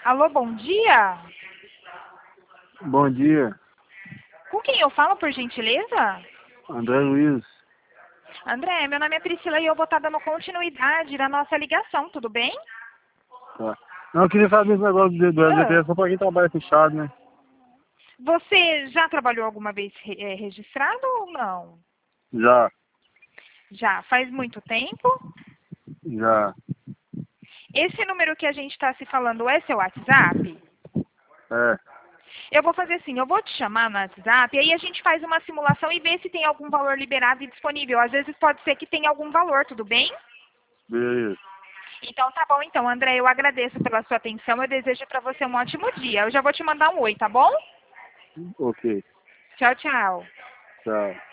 Alô, bom dia? Bom dia, Com quem eu falo, por gentileza? André Luiz. André, meu nome é Priscila e eu vou estar dando continuidade na nossa ligação, tudo bem? Tá. Não, eu queria saber esse negócio do Ah, FGTS só pra quem trabalha fechado, né? Você já trabalhou alguma vez registrado ou não? Já, Já, faz muito tempo? já. Esse número que a gente está se falando é seu WhatsApp? É, Eu vou fazer assim, eu vou te chamar no WhatsApp, e aí a gente faz uma simulação e vê se tem algum valor liberado e disponível. Às vezes pode ser que tenha algum valor, tudo bem? beleza. Então tá bom, então, André, eu agradeço pela sua atenção, eu desejo para você um ótimo dia. Eu já vou te mandar um oi, tá bom? Ok, Tchau, tchau. tchau.